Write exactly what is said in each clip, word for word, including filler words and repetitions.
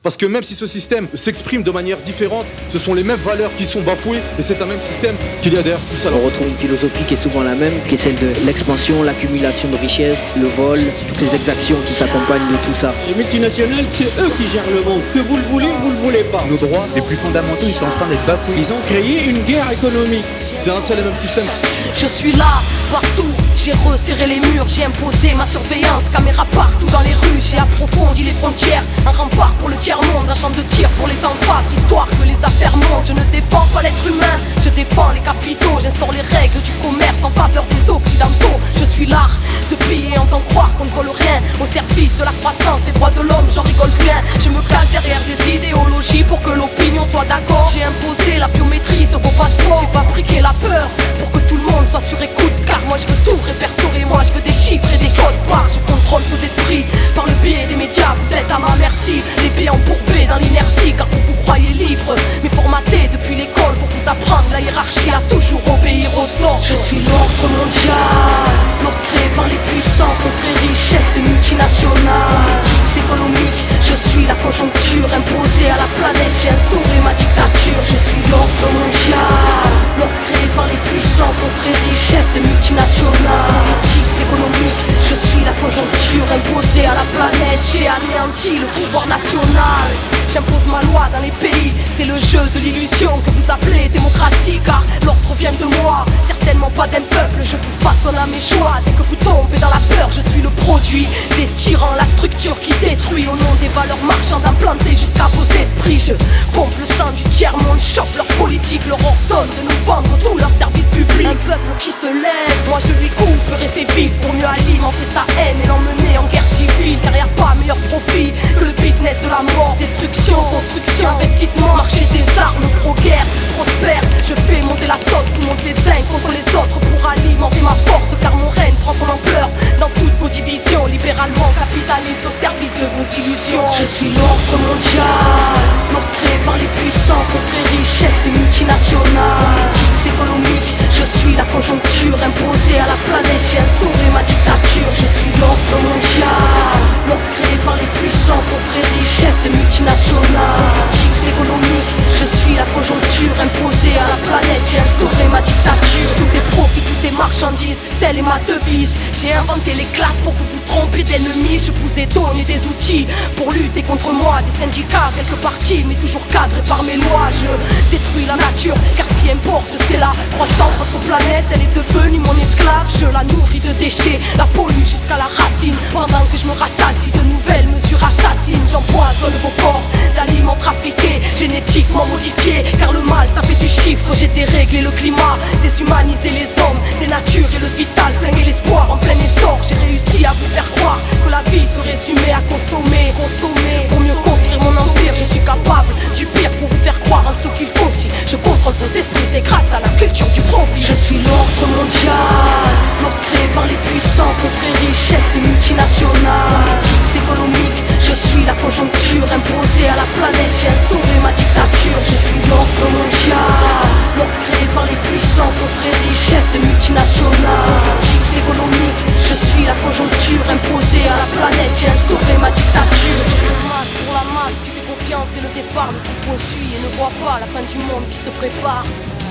Parce que même si ce système s'exprime de manière différente, ce sont les mêmes valeurs qui sont bafouées et c'est un même système qu'il y a derrière tout ça. On retrouve une philosophie qui est souvent la même, qui est celle de l'expansion, l'accumulation de richesses, le vol, toutes les exactions qui s'accompagnent de tout ça. Les multinationales, c'est eux qui gèrent le monde. Que vous le voulez, vous le voulez pas. Nos droits les plus fondamentaux, ils sont en train d'être bafoués. Ils ont créé une guerre économique. C'est un seul et même système. Je suis là, partout, j'ai resserré les murs, j'ai imposé ma surveillance, caméra partout dans les rues, j'ai approfondi les frontières, un rempart pour le tiers-monde, un champ de tir pour les enfants, histoire que les affaires montent. Je ne défends pas l'être humain, je défends les capitaux, j'instaure les règles du commerce en faveur des occidentaux. Je suis l'art de piller en faisant croire qu'on ne vole rien, au service de la croissance et droits de l'homme, j'en rigole bien. Je me cache derrière des idéologies pour que l'opinion soit d'accord. J'ai imposé la biométrie sur vos passeports, j'ai fabriqué la peur pour que tout le monde soit sur écoute, car moi je veux tout répertorier, moi je veux des chiffres et des codes barres. Je contrôle vos esprits par le biais des médias, vous êtes à ma merci, les pieds embourbés dans l'inertie, car vous vous croyez libre, mais formaté depuis l'école pour vous apprendre la hiérarchie à toujours obéir aux ordres. Je suis l'ordre mondial, l'ordre créé par les puissants, confréries, chefs de multinationales, politiques économiques. Je suis la conjoncture imposée à la planète, j'ai instauré ma dictature. Je suis l'ordre mondial, l'ordre créé par les puissants, confréries, chefs de multinationales, politiques économiques. Je suis la conjoncture imposée à la planète, j'ai anéanti le pouvoir national. J'impose ma loi dans les pays, c'est le jeu de l'illusion que vous appelez démocratie, car l'ordre vient de moi, certainement pas d'un peuple. Je vous façonne à mes choix, dès que vous tombez dans la peur, je suis le produit des tyrans, la structure qui détruit au nom des valeurs marchandes implantées jusqu'à vos esprits. Je pompe le sang du tiers-monde, chope leur politique, leur ordonne de nous vendre tous leurs services publics. Un peuple qui se lève, moi je lui couperai ses vies pour mieux alimenter sa haine et l'emmener en guerre civile, car y a pas meilleur profit que le business de la mort. Destruction, construction, investissement, marché des armes, pro-guerre, prospère. Je fais monter la sauce qui monte les uns contre les autres pour alimenter ma force, car mon règne prend son ampleur dans toutes vos divisions, libéralement capitaliste au service de vos illusions. Je suis l'ordre mondial, l'ordre créé par les puissants, confréries, chefs de multinationales, politiques économiques. Je suis la conjoncture imposée à la planète, j'ai instauré ma dictature. Je suis l'ordre mondial, l'ordre créé par les puissants, confréries, chefs de multinationales, politiques économiques. Je suis la conjoncture imposée à la planète, j'ai instauré ma dictature. Tout est profit, tout est marchandise, telle est ma devise. J'ai inventé les classes pour que vous trompiez d'ennemis. Je vous ai donné des outils pour lutter contre moi, des syndicats, quelques partis, mais toujours cadrés par mes lois. Je détruis la nature, car ce qui importe c'est la croissance. Votre planète, elle est devenue mon esclave. Je la nourris de déchets, la pollue jusqu'à la racine, pendant que je me rassasie de nouvelles mesures assassines. J'empoisonne vos corps d'aliments trafiqués, génétiquement modifiés, car le mal ça fait du chiffre. J'ai déréglé le climat, déshumanisé les hommes, dénaturé le vital, flingué l'espoir en plein essor. J'ai réussi à vous faire croire que la vie se résumait à consommer, consommer pour mieux construire mon empire. Je suis capable du pire pour vous faire croire en ce qu'il faut. Si je contrôle vos esprits, c'est grâce à la culture du profit. Je suis l'ordre mondial, l'ordre créé par les puissants, confréries, chefs de multinationales, politiques économiques. Je suis la conjoncture imposée à la planète, j'ai instauré ma dictature. Je suis l'ordre mondial, l'ordre créé par les puissants, confréries, chefs de multinationales, politiques économiques. Je suis la conjoncture imposée à la planète, j'ai instauré ma dictature. Je suis le masque pour la masse qui fait confiance dès le départ, ne tout poursuit et ne voit pas la fin du monde qui se prépare.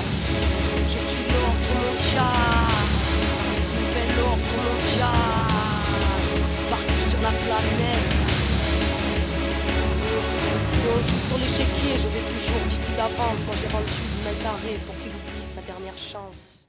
Je suis l'ordre mondial, nouvel ordre mondial, partout sur la planète. Si on joue sur l'échiquier, je vais toujours dix coups d'avance. Moi j'ai rendu une main carrée pour qu'il oublie sa dernière chance.